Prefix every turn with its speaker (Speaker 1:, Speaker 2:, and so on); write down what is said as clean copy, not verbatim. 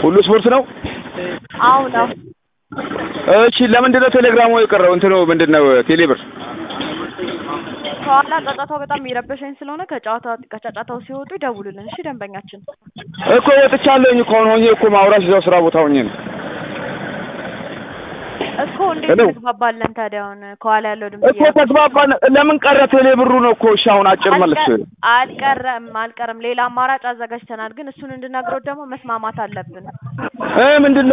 Speaker 1: ሁሉ ስፖርት ነው።
Speaker 2: አዎ ነው።
Speaker 1: እሺ ለምንድነው ቴሌግራሙ የቀረው? እንትኑ ምንድነው ቴሌብር?
Speaker 2: ከኋላ ጫጫታው በጣም የሚረብሸኝ ስለሆነ ከጫጫታው ሲወጡ ይደውሉልን። እሺ ደንበኛችን
Speaker 1: እኮ ወጥቻለሁኝ እኮ አሁን ሆኜ እኮ ማውራት እዛው ስራ ቦታ ሆኜ ነው
Speaker 2: እኮ። እንዴት እንግባባለን ታዲያ? አሁን ከኋላ ያለው ድምጽ
Speaker 1: እኮ ተግባባን። ለምን ቀረ ቴሌብሩ ነው እኮ። እሺ አሁን አጭር መልስ።
Speaker 2: አልቀረም። ሌላ አማራጭ አዘጋጅተናል፣ ግን እሱን እንድናግረው ደግሞ መስማማት አለብን።
Speaker 1: ምንድነው